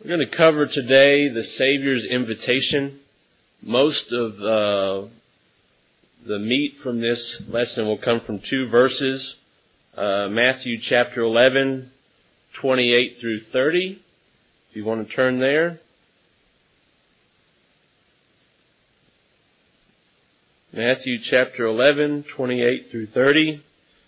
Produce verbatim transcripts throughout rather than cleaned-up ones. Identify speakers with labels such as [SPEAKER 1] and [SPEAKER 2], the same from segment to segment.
[SPEAKER 1] We're going to cover today the Savior's invitation. Most of uh, the meat from this lesson will come from two verses. Uh, Matthew chapter eleven, twenty-eight through thirty. If you want to turn there. Matthew chapter eleven, twenty-eight through thirty.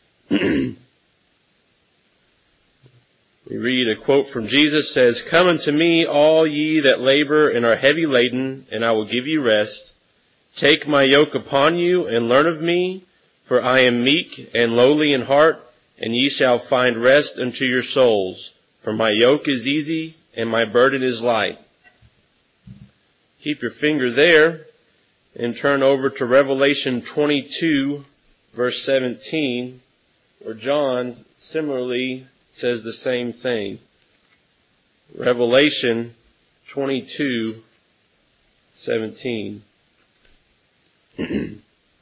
[SPEAKER 1] We read a quote from Jesus, says, "Come unto me, all ye that labor and are heavy laden, and I will give you rest. Take my yoke upon you, and learn of me, for I am meek and lowly in heart, and ye shall find rest unto your souls. For my yoke is easy, and my burden is light." Keep your finger there, and turn over to Revelation twenty-two, verse seventeen, where John similarly says the same thing. Revelation twenty-two, seventeen. It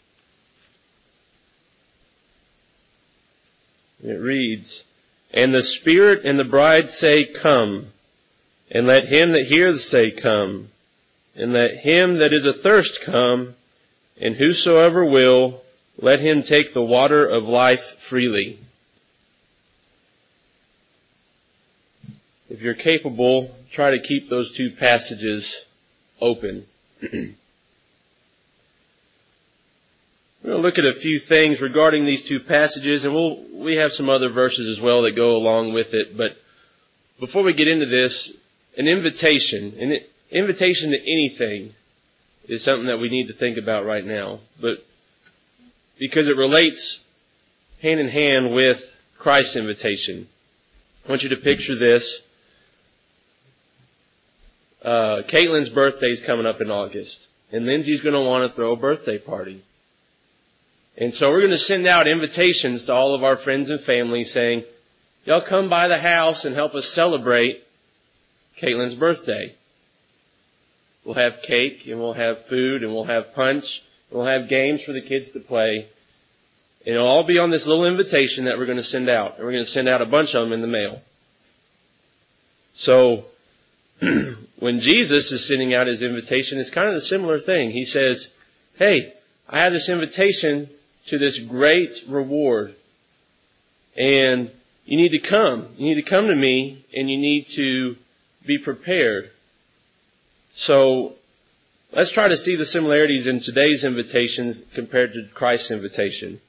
[SPEAKER 1] reads, "And the Spirit and the bride say, Come. And let him that heareth say, Come. And let him that is athirst come. And whosoever will, let him take the water of life freely." If you're capable, try to keep those two passages open. We're going to look at a few things regarding these two passages, and we'll, we have some other verses as well that go along with it. But before we get into this, an invitation, an invitation to anything is something that we need to think about right now. But because it relates hand in hand with Christ's invitation, I want you to picture this. Uh, Caitlin's birthday is coming up in August, and Lindsay's going to want to throw a birthday party. And so we're going to send out invitations to all of our friends and family saying, y'all come by the house and help us celebrate Caitlin's birthday. We'll have cake, and we'll have food, and we'll have punch, and we'll have games for the kids to play. And it'll all be on this little invitation that we're going to send out. And we're going to send out a bunch of them in the mail. So, when Jesus is sending out his invitation, it's kind of a similar thing. He says, hey, I have this invitation to this great reward, and you need to come. You need to come to me, and you need to be prepared. So, let's try to see the similarities in today's invitations compared to Christ's invitation.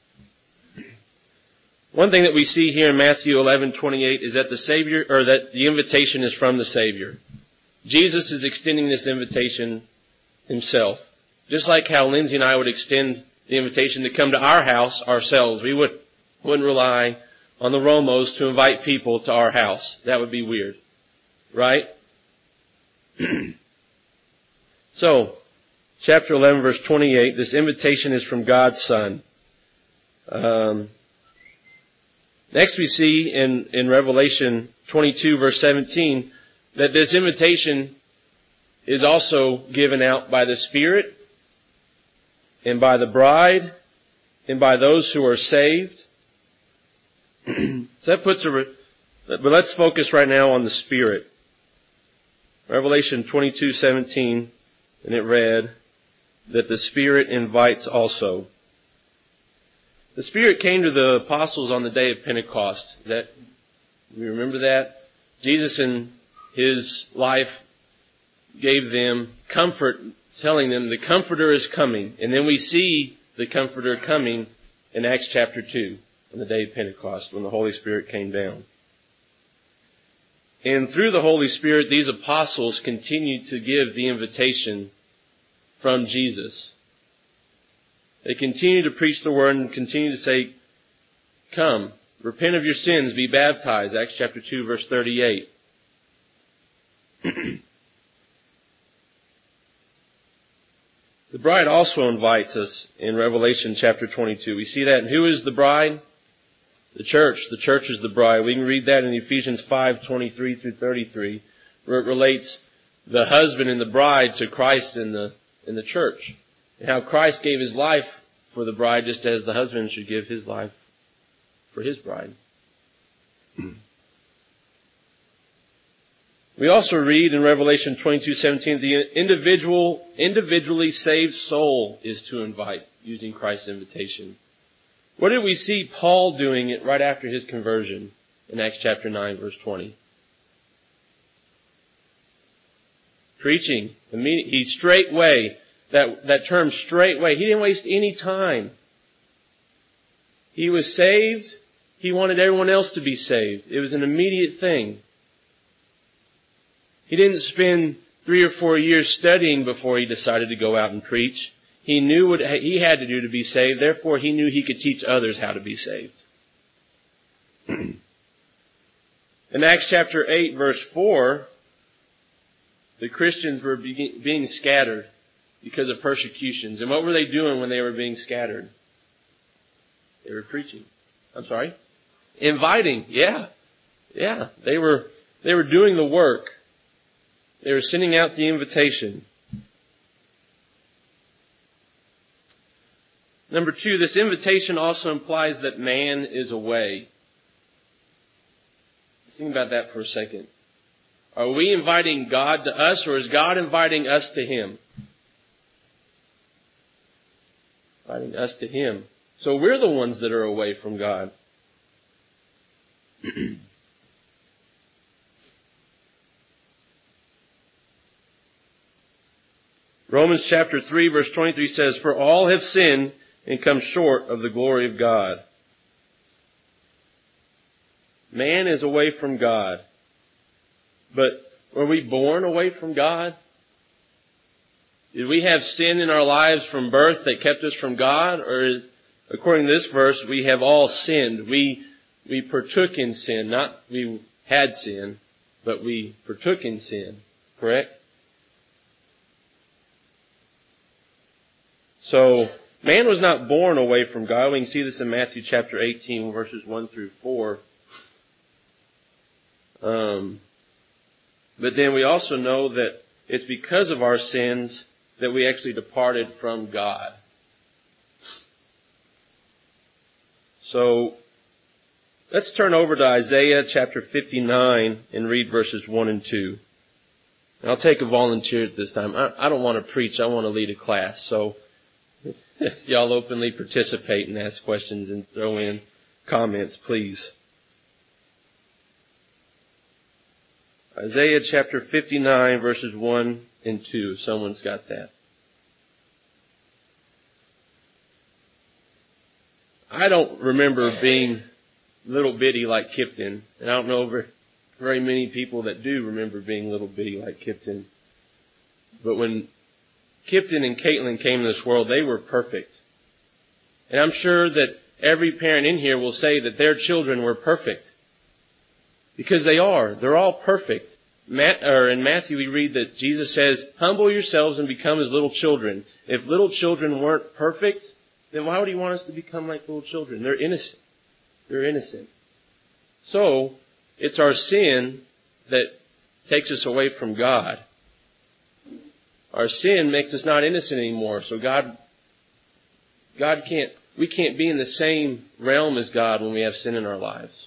[SPEAKER 1] One thing that we see here in Matthew eleven twenty-eight is that the Savior, or that the invitation is from the Savior. Jesus is extending this invitation himself. Just like how Lindsay and I would extend the invitation to come to our house ourselves. We would, wouldn't rely on the Romos to invite people to our house. That would be weird. Right? So, chapter eleven verse twenty-eight, this invitation is from God's Son. Um, next we see in, in Revelation twenty-two verse seventeen, that this invitation is also given out by the Spirit and by the bride and by those who are saved. So that puts a, but let's focus right now on the Spirit. Revelation twenty-two seventeen, and it read that the Spirit invites also. The Spirit came to the apostles on the day of Pentecost. That, you remember that? Jesus in his life gave them comfort, telling them the Comforter is coming. And then we see the Comforter coming in Acts chapter two, on the day of Pentecost, when the Holy Spirit came down. And through the Holy Spirit, these apostles continued to give the invitation from Jesus. They continue to preach the word and continue to say, come, repent of your sins, be baptized. Acts chapter two, verse thirty-eight. The bride also invites us in Revelation chapter twenty-two. We see that. And who is the bride? The church. The church is the bride. We can read that in Ephesians five twenty-three through thirty-three, where it relates the husband and the bride to Christ in the in the church, and how Christ gave his life for the bride, just as the husband should give his life for his bride. We also read in Revelation twenty-two seventeen, the individual, individually saved soul is to invite, using Christ's invitation. What did we see Paul doing it right after his conversion in Acts chapter nine, verse twenty? Preaching. He straightway, that, that term straightway, he didn't waste any time. He was saved. He wanted everyone else to be saved. It was an immediate thing. He didn't spend three or four years studying before he decided to go out and preach. He knew what he had to do to be saved. Therefore, he knew he could teach others how to be saved. In Acts chapter eight, verse four, the Christians were being scattered because of persecutions. And what were they doing when they were being scattered? They were preaching. I'm sorry? Inviting. Yeah. Yeah. They were, they were doing the work. They were sending out the invitation. Number two, this invitation also implies that man is away. Think about that for a second. Are we inviting God to us, or is God inviting us to Him? Inviting us to Him. So we're the ones that are away from God. Romans chapter three verse twenty-three says, "For all have sinned and come short of the glory of God." Man is away from God. But were we born away from God? Did we have sin in our lives from birth that kept us from God? Or is, according to this verse, we have all sinned. We, we partook in sin. Not we had sin, but we partook in sin. Correct? So, man was not born away from God. We can see this in Matthew chapter eighteen, verses one through four. Um, but then we also know that it's because of our sins that we actually departed from God. So, let's turn over to Isaiah chapter fifty-nine and read verses one and two. And I'll take a volunteer at this time. I, I don't want to preach, I want to lead a class. So, y'all openly participate and ask questions and throw in comments, please. Isaiah chapter fifty-nine verses one and two. If someone's got that. I don't remember being little bitty like Kipton. And I don't know very, very many people that do remember being little bitty like Kipton. But when Kipton and Caitlin came to this world, they were perfect. And I'm sure that every parent in here will say that their children were perfect. Because they are. They're all perfect. Matt, or in Matthew we read that Jesus says, "Humble yourselves and become as little children." If little children weren't perfect, then why would He want us to become like little children? They're innocent. They're innocent. So, it's our sin that takes us away from God. Our sin makes us not innocent anymore. So God, God can't, we can't be in the same realm as God when we have sin in our lives.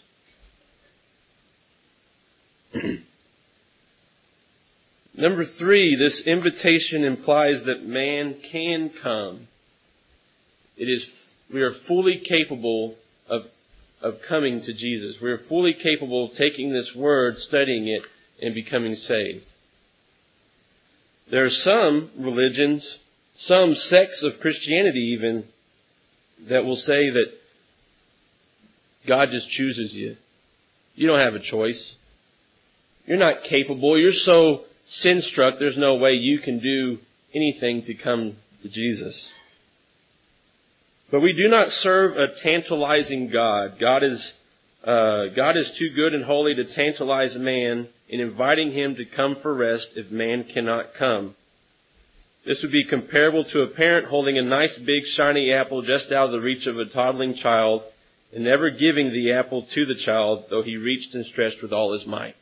[SPEAKER 1] Number three, this invitation implies that man can come. It is, we are fully capable of, of coming to Jesus. We are fully capable of taking this word, studying it, and becoming saved. There are some religions, some sects of Christianity even, that will say that God just chooses you. You don't have a choice. You're not capable. You're so sin-struck, there's no way you can do anything to come to Jesus. But we do not serve a tantalizing God. God is, uh, God is too good and holy to tantalize man in inviting him to come for rest if man cannot come. This would be comparable to a parent holding a nice big shiny apple just out of the reach of a toddling child and never giving the apple to the child, though he reached and stretched with all his might.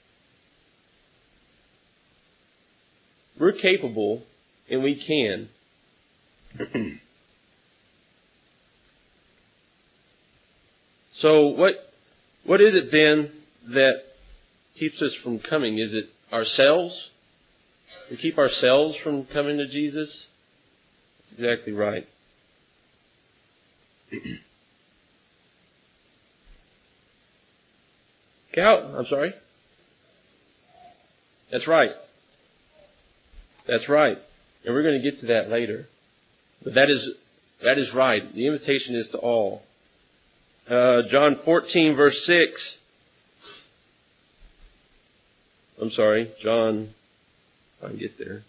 [SPEAKER 1] We're capable, and we can. So what, what is it then that keeps us from coming? Is it ourselves? To keep ourselves from coming to Jesus? That's exactly right. Cal, I'm sorry? That's right. That's right. And we're going to get to that later. But that is, that is right. The invitation is to all. Uh, John fourteen verse six. I'm sorry, John, if I can get there.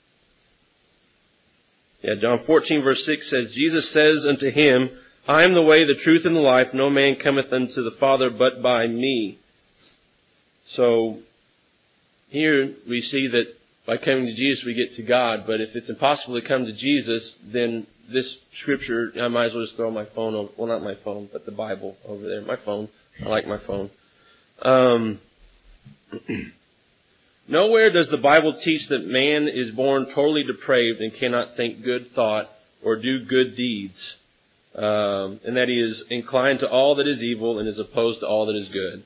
[SPEAKER 1] Yeah, John fourteen verse six says, Jesus says unto him, I am the way, the truth, and the life. No man cometh unto the Father but by me. So, here we see that by coming to Jesus we get to God, but if it's impossible to come to Jesus, then this scripture, I might as well just throw my phone over, well not my phone, but the Bible over there. My phone. I like my phone. Um, nowhere does the Bible teach that man is born totally depraved and cannot think good thought or do good deeds, um, and that he is inclined to all that is evil and is opposed to all that is good.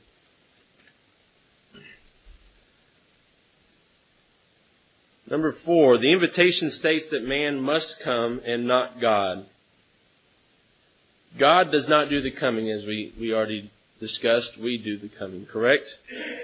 [SPEAKER 1] Number four, the invitation states that man must come and not God. God does not do the coming, as we, we already discussed. We do the coming, correct?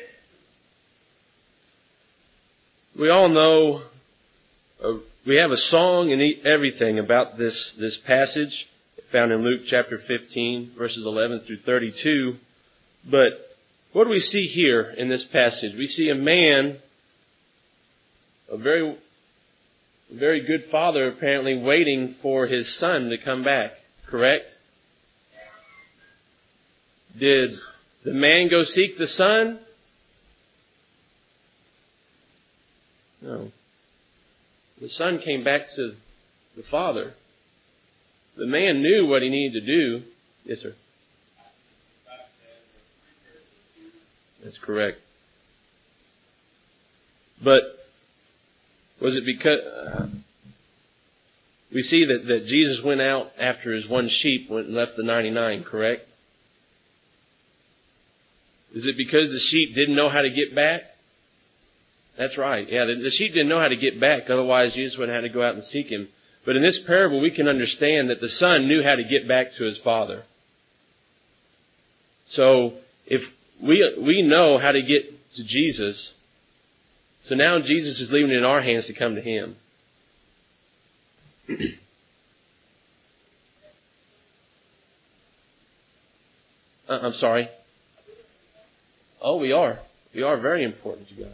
[SPEAKER 1] We all know, uh, we have a song and everything about this, this passage found in Luke chapter fifteen, verses eleven through thirty-two. But what do we see here in this passage? We see a man, a very, very good father apparently waiting for his son to come back, correct? Did the man go seek the son? No. The son came back to the father. The man knew what he needed to do. Yes, sir. That's correct. But was it because, uh, we see that, that Jesus went out after his one sheep, went and left the ninety-nine, correct? Is it because the sheep didn't know how to get back? That's right. Yeah, the, the sheep didn't know how to get back, otherwise Jesus would have had to go out and seek him. But in this parable we can understand that the son knew how to get back to his father. So, if we, we know how to get to Jesus, so now Jesus is leaving it in our hands to come to him. uh, I'm sorry. Oh, we are. We are very important to God.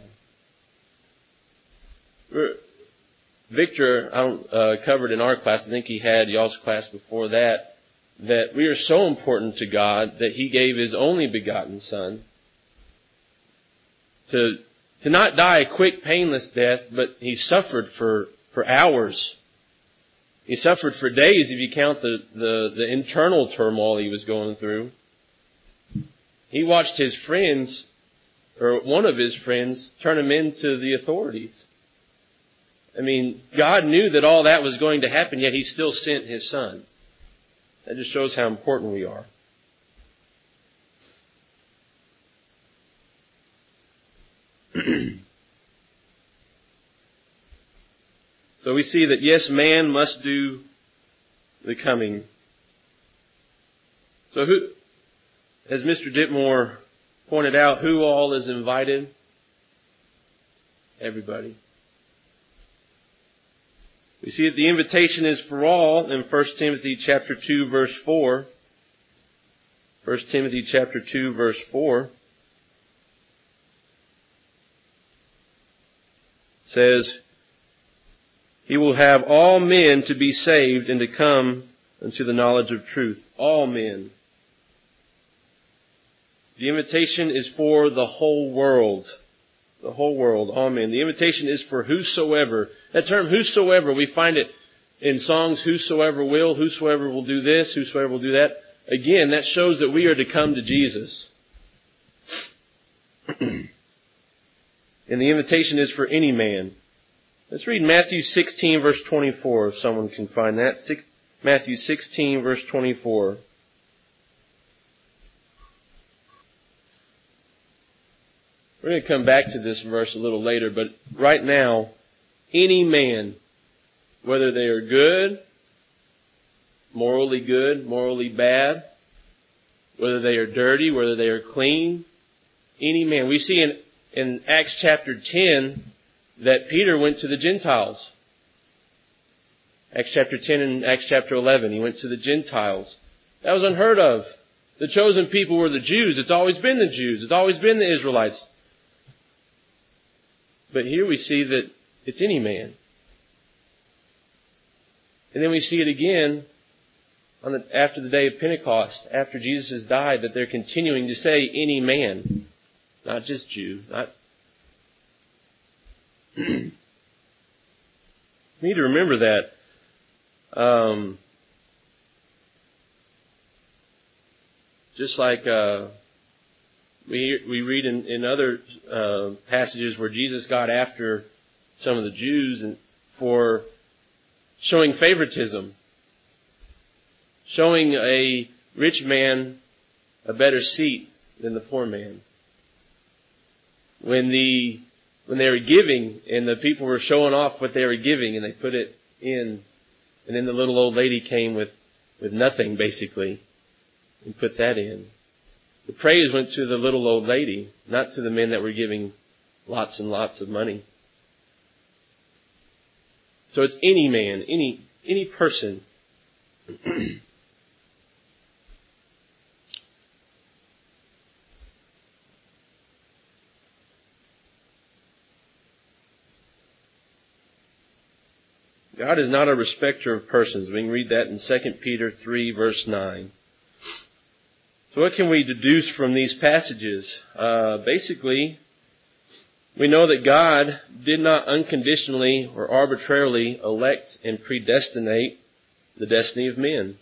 [SPEAKER 1] We're, Victor, I don't, uh, covered in our class, I think he had y'all's class before that, that we are so important to God that he gave his only begotten son to To not die a quick, painless death, but he suffered for, for hours. He suffered for days if you count the, the, the internal turmoil he was going through. He watched his friends, or one of his friends, turn him into the authorities. I mean, God knew that all that was going to happen, yet he still sent his son. That just shows how important we are. So we see that yes, man must do the coming. So who, as Mister Ditmore pointed out, who all is invited? Everybody. We see that the invitation is for all in First Timothy chapter two verse four. First Timothy chapter two verse four. Says, he will have all men to be saved and to come unto the knowledge of truth. All men. The invitation is for the whole world. The whole world, all men. The invitation is for whosoever. That term whosoever, we find it in songs, whosoever will, whosoever will do this, whosoever will do that. Again, that shows that we are to come to Jesus. And the invitation is for any man. Let's read Matthew sixteen verse twenty-four, if someone can find that. Six, Matthew sixteen verse twenty-four. We're going to come back to this verse a little later, but right now, any man, whether they are good, morally good, morally bad, whether they are dirty, whether they are clean, any man. We see in, in Acts chapter ten that Peter went to the Gentiles. Acts chapter ten and Acts chapter eleven, he went to the Gentiles. That was unheard of. The chosen people were the Jews. It's always been the Jews. It's always been the Israelites. But here we see that it's any man. And then we see it again on the, after the day of Pentecost, after Jesus has died, that they're continuing to say any man, not just Jew. Not. We need to remember that. Um, just like uh, we we read in, in other uh, passages where Jesus got after some of the Jews and for showing favoritism, showing a rich man a better seat than the poor man. When the when they were giving and the people were showing off what they were giving and they put it in, and then the little old lady came with, with nothing basically and put that in. The praise went to the little old lady, not to the men that were giving lots and lots of money. So it's any man, any any person. God is not a respecter of persons. We can read that in Second Peter three, verse nine. So what can we deduce from these passages? Uh, basically, we know that God did not unconditionally or arbitrarily elect and predestinate the destiny of men.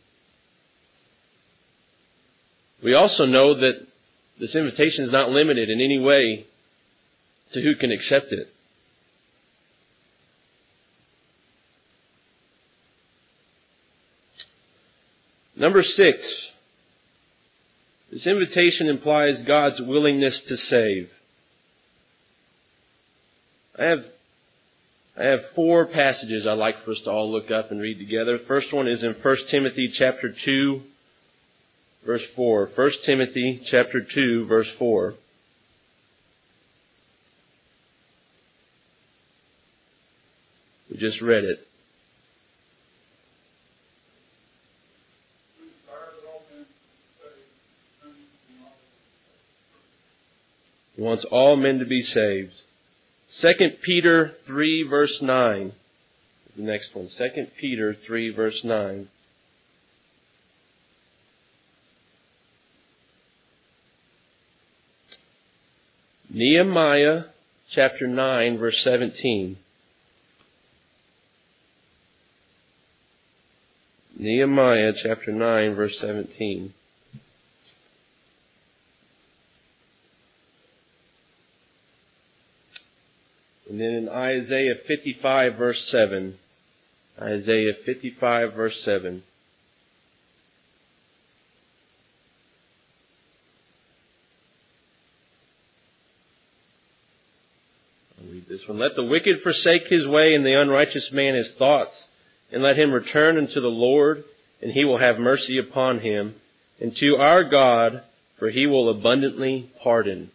[SPEAKER 1] We also know that this invitation is not limited in any way to who can accept it. Number six, this invitation implies God's willingness to save. I have, I have four passages I'd like for us to all look up and read together. The first one is in First Timothy chapter two, verse four. First Timothy chapter two, verse four. We just read it. He wants all men to be saved. Second Peter three verse nine is the next one. Second Peter three verse nine. Nehemiah chapter nine verse seventeen. Nehemiah chapter nine verse seventeen. And then in Isaiah fifty-five verse seven. Isaiah fifty-five verse seven. I'll read this one. Let the wicked forsake his way and the unrighteous man his thoughts, and let him return unto the Lord, and he will have mercy upon him, and to our God, for he will abundantly pardon.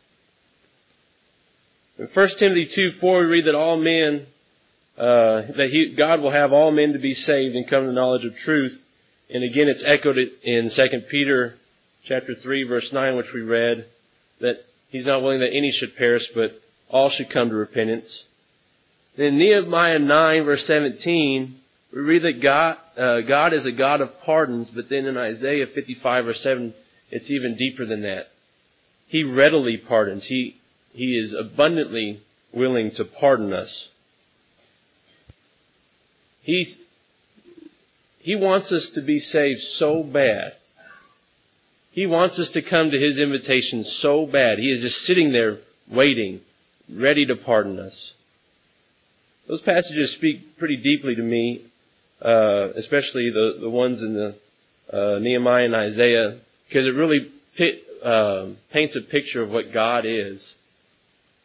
[SPEAKER 1] In First Timothy two four, we read that all men, uh, that he, God will have all men to be saved and come to the knowledge of truth. And again, it's echoed in Second Peter chapter three, verse nine, which we read, that he's not willing that any should perish, but all should come to repentance. In Nehemiah nine, verse seventeen, we read that God, uh, God is a God of pardons, but then in Isaiah fifty-five, verse seven, it's even deeper than that. He readily pardons. He He is abundantly willing to pardon us. He's, he wants us to be saved so bad. He wants us to come to His invitation so bad. He is just sitting there waiting, ready to pardon us. Those passages speak pretty deeply to me, uh, especially the, the ones in the uh, Nehemiah and Isaiah, because it really pit, uh, paints a picture of what God is.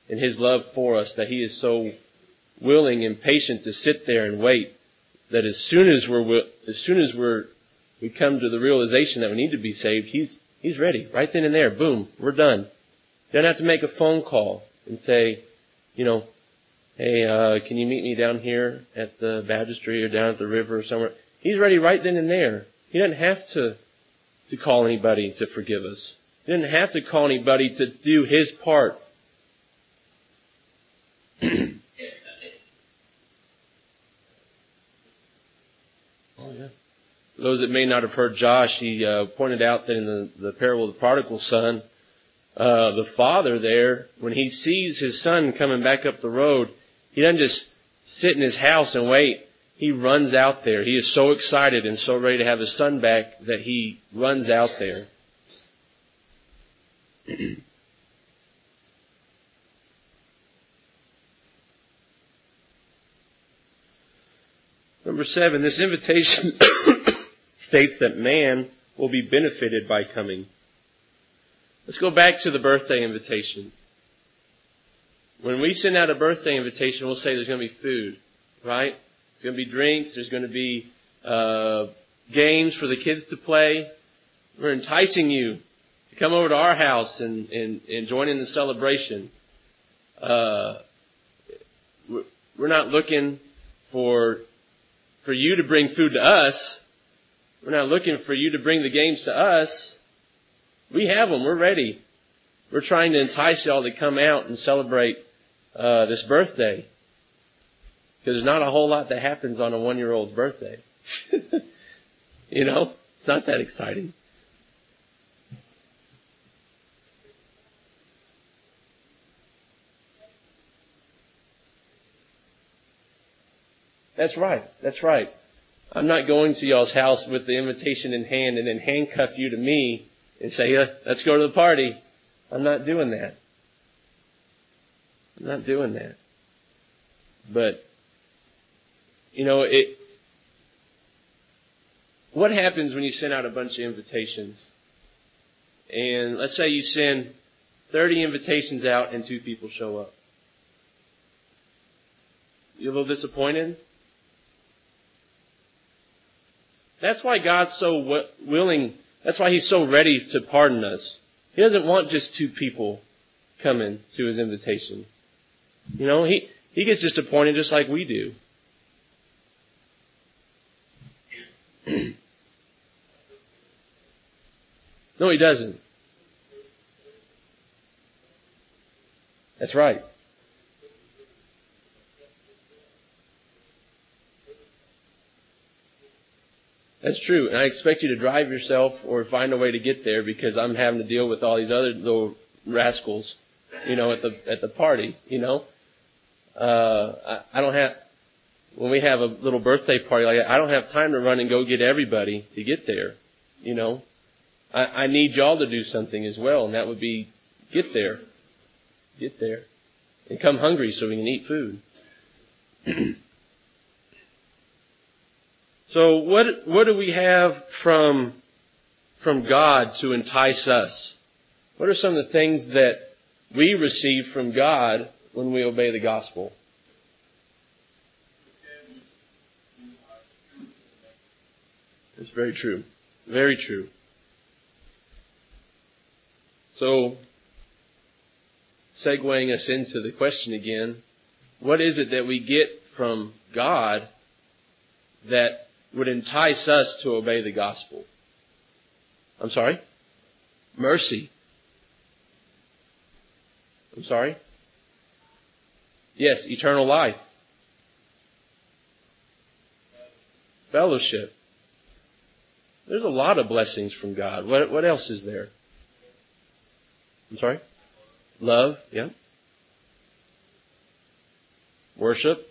[SPEAKER 1] in His love for us, that He is so willing and patient to sit there and wait, that as soon as we're, as soon as we're, we come to the realization that we need to be saved, He's, He's ready. Right then and there. Boom. We're done. You don't have to make a phone call and say, you know, hey, uh, can you meet me down here at the baptistry or down at the river or somewhere? He's ready right then and there. He doesn't have to, to call anybody to forgive us. He doesn't have to call anybody to do His part. Oh, yeah. For those that may not have heard Josh, he uh, pointed out that in the, the parable of the prodigal son, uh, the father there, when he sees his son coming back up the road, he doesn't just sit in his house and wait. He runs out there. He is so excited and so ready to have his son back that he runs out there. Number seven, this invitation states that man will be benefited by coming. Let's go back to the birthday invitation. When we send out a birthday invitation, we'll say there's going to be food, right? There's going to be drinks. There's going to be uh games for the kids to play. We're enticing you to come over to our house and, and, and join in the celebration. Uh, we're not looking for for you to bring food to us. We're not looking for you to bring the games to us. We have them. We're ready. We're trying to entice y'all to come out and celebrate uh this birthday. Because there's not a whole lot that happens on a one-year-old's birthday. You know? It's not that exciting. That's right. That's right. I'm not going to y'all's house with the invitation in hand and then handcuff you to me and say, yeah, let's go to the party. I'm not doing that. I'm not doing that. But, you know, it, what happens when you send out a bunch of invitations? And let's say you send thirty invitations out and two people show up. You a little disappointed? That's why God's so w- willing, that's why He's so ready to pardon us. He doesn't want just two people coming to His invitation. You know, He, He gets disappointed just like we do. No, He doesn't. That's right. That's true. And I expect you to drive yourself or find a way to get there because I'm having to deal with all these other little rascals, you know, at the, at the party, you know. Uh, I, I don't have, when we have a little birthday party like that, I don't have time to run and go get everybody to get there, you know. I, I need y'all to do something as well, and that would be get there. Get there. And come hungry so we can eat food. So what, what do we have from, from God to entice us? What are some of the things that we receive from God when we obey the gospel? That's very true. Very true. So, segueing us into the question again, what is it that we get from God that would entice us to obey the gospel? I'm sorry? Mercy. I'm sorry? Yes, eternal life. Fellowship. There's a lot of blessings from God. What, what else is there? I'm sorry? Love, yeah. Worship.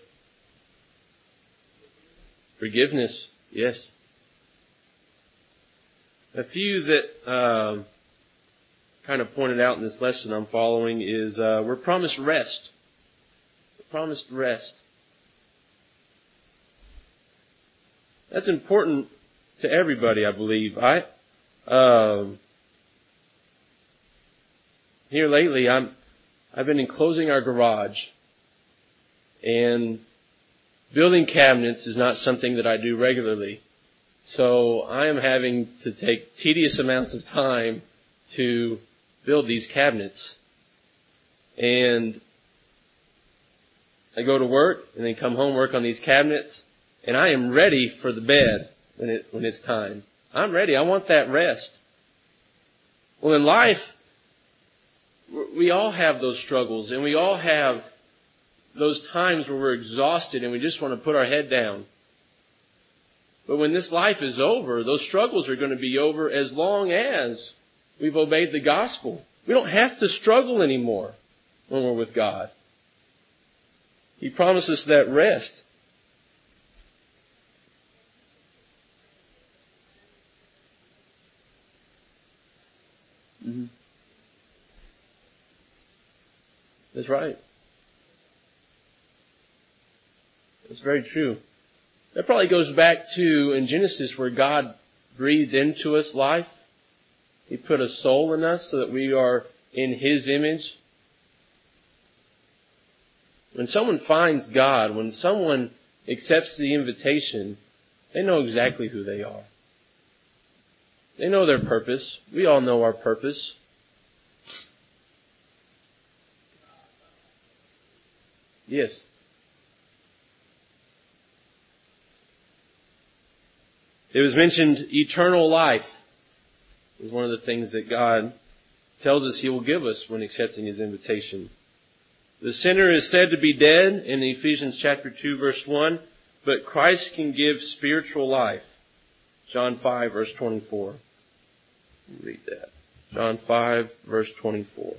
[SPEAKER 1] Forgiveness, yes. A few that um, kind of pointed out in this lesson I'm following is uh, we're promised rest. We're promised rest. That's important to everybody, I believe. I um, here lately, I'm I've been enclosing our garage, and building cabinets is not something that I do regularly. So I am having to take tedious amounts of time to build these cabinets. And I go to work and then come home, work on these cabinets, and I am ready for the bed when it, when it's time. I'm ready. I want that rest. Well, in life, we all have those struggles, and we all have those times where we're exhausted and we just want to put our head down. But when this life is over, those struggles are going to be over as long as we've obeyed the gospel. We don't have to struggle anymore when we're with God. He promises that rest. Mm-hmm. That's right. That's very true. That probably goes back to in Genesis where God breathed into us life. He put a soul in us so that we are in His image. When someone finds God, when someone accepts the invitation, they know exactly who they are. They know their purpose. We all know our purpose. Yes. It was mentioned eternal life is one of the things that God tells us He will give us when accepting His invitation. The sinner is said to be dead in Ephesians chapter two verse one, but Christ can give spiritual life. John five verse twenty-four. Read that. John five verse twenty-four.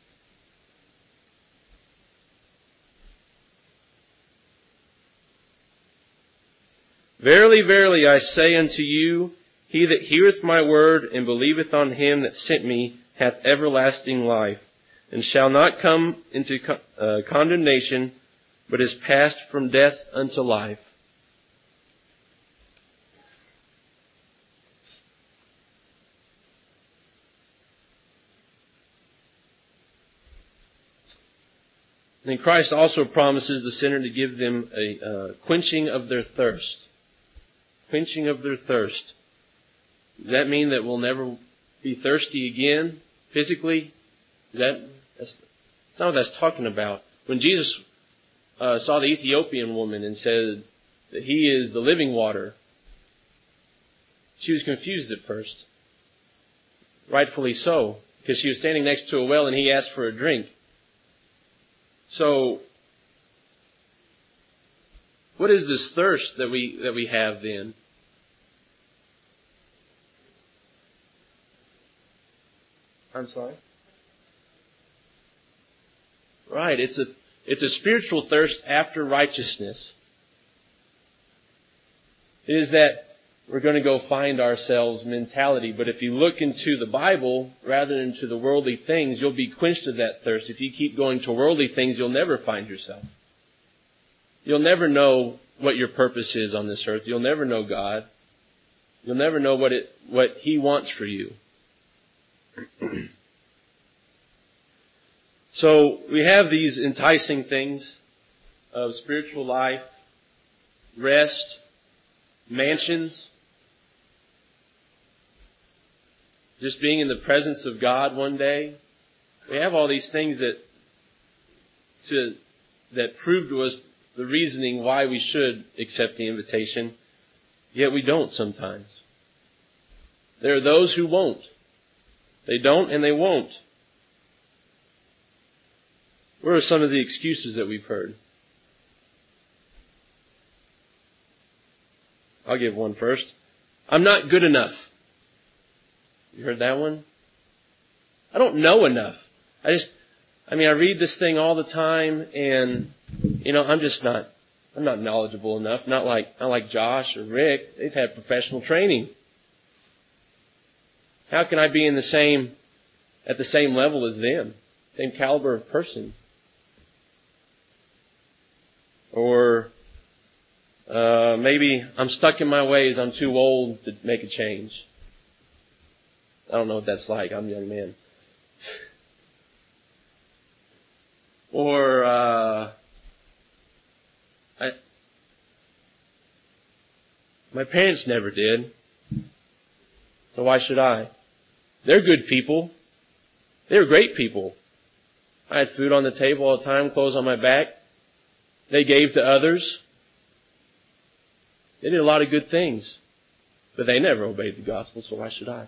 [SPEAKER 1] Verily, verily, I say unto you, he that heareth my word and believeth on Him that sent me hath everlasting life, and shall not come into con- uh, condemnation, but is passed from death unto life. And Christ also promises the sinner to give them a uh, quenching of their thirst. Quenching of their thirst. Does that mean that we'll never be thirsty again, physically? Is that, that's, that's not what that's talking about. When Jesus uh, saw the Ethiopian woman and said that He is the living water, she was confused at first. Rightfully so, because she was standing next to a well and He asked for a drink. So, what is this thirst that we that we have then? I'm sorry? Right, it's a it's a spiritual thirst after righteousness. It is that we're going to go find ourselves mentality. But if you look into the Bible rather than into the worldly things, you'll be quenched of that thirst. If you keep going to worldly things, you'll never find yourself. You'll never know what your purpose is on this earth. You'll never know God. You'll never know what it what He wants for you. So we have these enticing things of spiritual life, rest, mansions, just being in the presence of God one day. We have all these things that to, that prove to us the reasoning why we should accept the invitation, yet we don't sometimes. There are those who won't. They don't and they won't. What are some of the excuses that we've heard? I'll give one first. I'm not good enough. You heard that one? I don't know enough. I just, I mean, I read this thing all the time and, you know, I'm just not, I'm not knowledgeable enough. Not like, not like Josh or Rick. They've had professional training. How can I be in the same, at the same level as them? Same caliber of person? Or, uh, maybe I'm stuck in my ways. I'm too old to make a change. I don't know what that's like. I'm a young man. Or, uh, I, my parents never did. So why should I? They're good people. They were great people. I had food on the table all the time, clothes on my back. They gave to others. They did a lot of good things. But they never obeyed the gospel, so why should I?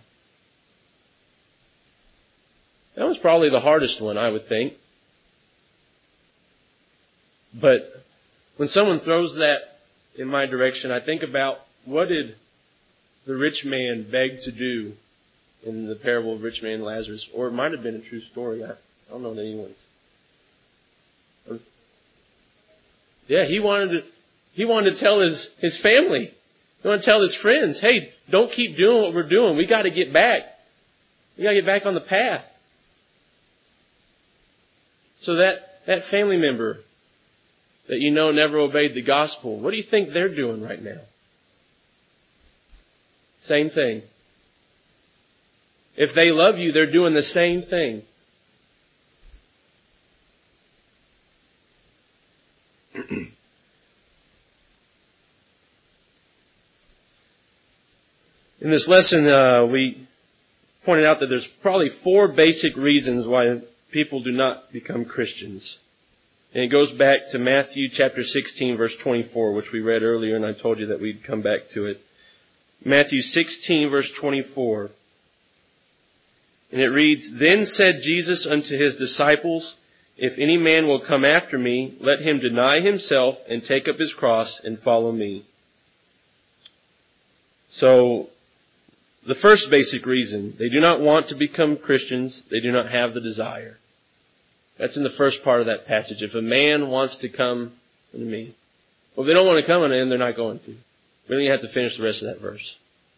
[SPEAKER 1] That was probably the hardest one, I would think. But when someone throws that in my direction, I think about what did the rich man beg to do in the parable of rich man and Lazarus? Or it might have been a true story. I, I don't know that anyone's. Yeah, he wanted to, he wanted to tell his, his family. He wanted to tell his friends, hey, don't keep doing what we're doing. We got to get back. We got to get back on the path. So that, that family member that you know never obeyed the gospel, what do you think they're doing right now? Same thing. If they love you, they're doing the same thing. In this lesson, uh, we pointed out that there's probably four basic reasons why people do not become Christians. And it goes back to Matthew chapter sixteen, verse twenty-four, which we read earlier, and I told you that we'd come back to it. Matthew sixteen, verse twenty-four. And it reads, Then said Jesus unto his disciples, If any man will come after me, let him deny himself and take up his cross and follow me. So, the first basic reason, they do not want to become Christians, they do not have the desire. That's in the first part of that passage. If a man wants to come unto me. Well, if they don't want to come unto him, they're not going to. We don't even have to finish the rest of that verse.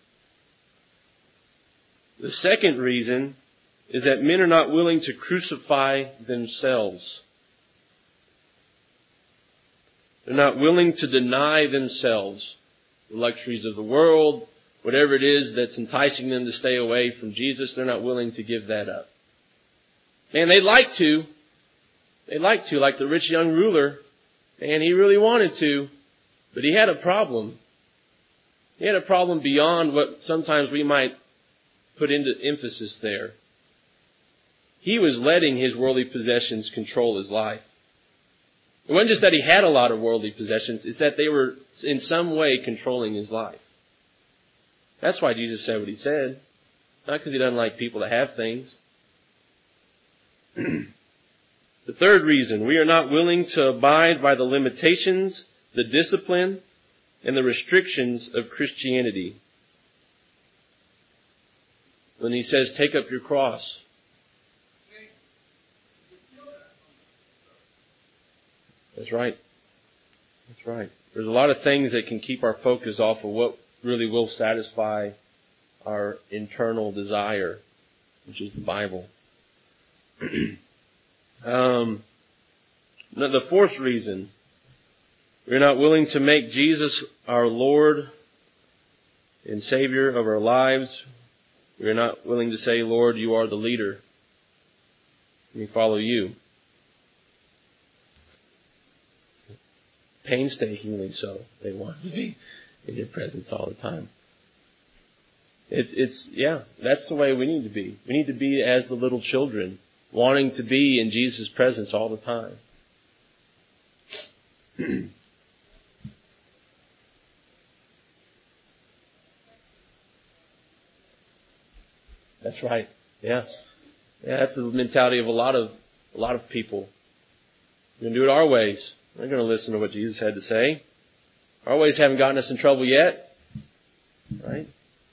[SPEAKER 1] The second reason is that men are not willing to crucify themselves. They're not willing to deny themselves the luxuries of the world, whatever it is that's enticing them to stay away from Jesus, they're not willing to give that up. Man, they'd like to. They'd like to, like the rich young ruler. And he really wanted to, but he had a problem. He had a problem beyond what sometimes we might put into emphasis there. He was letting his worldly possessions control his life. It wasn't just that he had a lot of worldly possessions, it's that they were in some way controlling his life. That's why Jesus said what he said. Not because he doesn't like people that have things. The third reason, we are not willing to abide by the limitations, the discipline, and the restrictions of Christianity. When he says, take up your cross. That's right. That's right. There's a lot of things that can keep our focus off of what really will satisfy our internal desire, which is the Bible. um, the fourth reason, we're not willing to make Jesus our Lord and Savior of our lives. We're not willing to say, Lord, you are the leader. We follow you. Painstakingly so. They want to be in your presence all the time. It's, it's, yeah, that's the way we need to be. We need to be as the little children, wanting to be in Jesus' presence all the time. That's right. Yeah. Yeah, that's the mentality of a lot of, a lot of people. We're going to do it our ways. We're going to listen to what Jesus had to say. Our ways haven't gotten us in trouble yet. Right?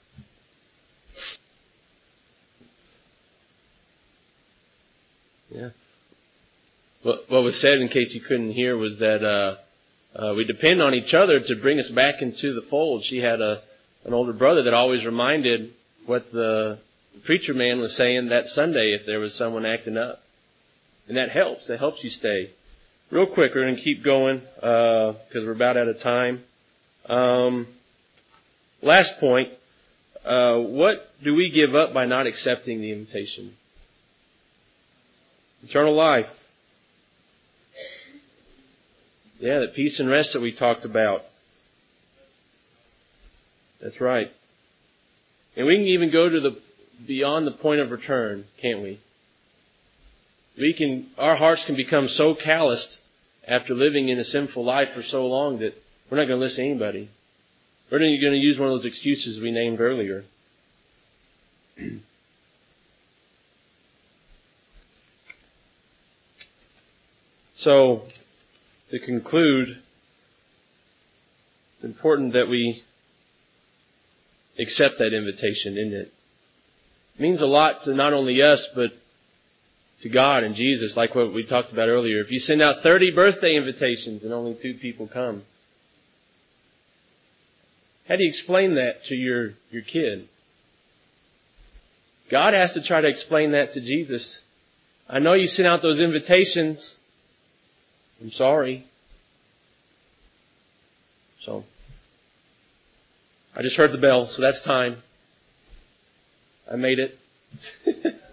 [SPEAKER 1] Yeah. What, what was said, in case you couldn't hear, was that uh, uh we depend on each other to bring us back into the fold. She had a an older brother that always reminded what the preacher man was saying that Sunday if there was someone acting up. And that helps. That helps you stay. Real quick, we're going to keep going uh because we're about out of time. Um, last point. Uh, what do we give up by not accepting the invitation? Eternal life. Yeah, that peace and rest that we talked about. That's right. And we can even go to the beyond the point of return, can't we? We can, our hearts can become so calloused after living in a sinful life for so long that we're not going to listen to anybody. We're going to use one of those excuses we named earlier. So, to conclude, it's important that we accept that invitation, isn't it? It means a lot to not only us, but to God and Jesus, like what we talked about earlier. If you send out thirty birthday invitations and only two people come, how do you explain that to your, your kid? God has to try to explain that to Jesus. I know you sent out those invitations. I'm sorry. So, I just heard the bell, so that's time. I made it.